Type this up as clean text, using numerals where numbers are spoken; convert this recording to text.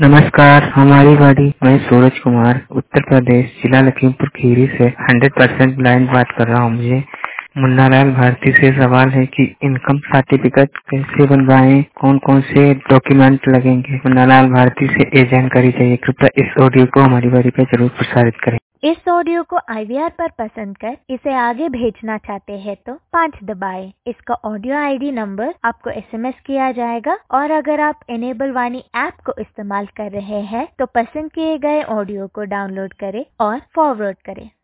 नमस्कार, हमारी गाड़ी। मैं सूरज कुमार, उत्तर प्रदेश, जिला लखीमपुर खीरी से 100% ब्लाइंड बात कर रहा हूँ। मुझे मुन्नालाल भारती से सवाल है कि इनकम सर्टिफिकेट कैसे बनवाएं, कौन कौन से डॉक्यूमेंट लगेंगे। मुन्नालाल भारती से ये जानकारी चाहिए। कृपया इस ऑडियो को हमारी बारी पे जरूर प्रसारित करें। इस ऑडियो को IVR पर पसंद कर इसे आगे भेजना चाहते हैं तो 5 दबाएं। इसका ऑडियो ID नंबर आपको SMS किया जाएगा और अगर आप इनेबल वाणी ऐप को इस्तेमाल कर रहे हैं तो पसंद किए गए ऑडियो को डाउनलोड करें और फॉरवर्ड करें।